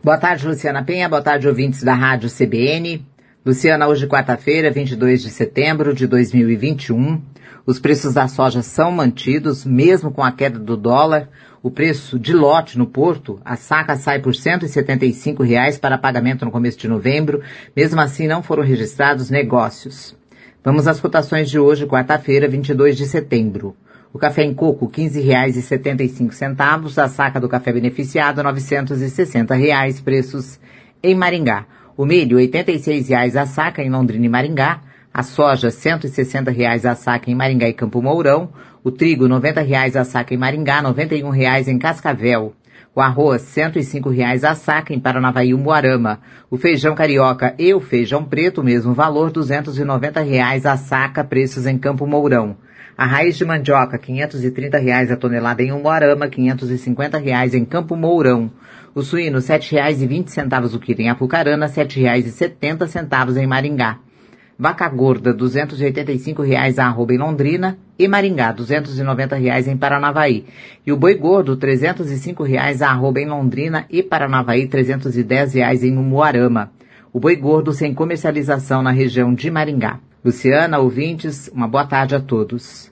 Boa tarde, Luciana Penha. Boa tarde, ouvintes da Rádio CBN. Luciana, hoje quarta-feira, 22 de setembro de 2021. Os preços da soja são mantidos, mesmo com a queda do dólar. O preço de lote no porto, a saca sai por R$ 175 para pagamento no começo de novembro. Mesmo assim, não foram registrados negócios. Vamos às cotações de hoje, quarta-feira, 22 de setembro. O café em coco, R$ 15,75. A saca do café beneficiado, R$ 960, preços em Maringá. O milho, R$ 86 a saca em Londrina e Maringá. A soja, R$ 160 a saca em Maringá e Campo Mourão. O trigo, R$ 90 a saca em Maringá, R$ 91 em Cascavel. O arroz, R$ 105 a saca em Paranavaí e Umuarama. O feijão carioca e o feijão preto, o mesmo valor, R$ 290 a saca, preços em Campo Mourão. A raiz de mandioca, R$ 530 a tonelada em Umuarama, R$ 550 em Campo Mourão. O suíno, R$ 7,20 o quilo em Apucarana, R$ 7,70 em Maringá. Vaca gorda, R$ 285 a arroba em Londrina e Maringá, R$ 290 em Paranavaí. E o boi gordo, R$ 305 a arroba em Londrina e Paranavaí, R$ 310 em Umuarama. O boi gordo sem comercialização na região de Maringá. Luciana, ouvintes, uma boa tarde a todos.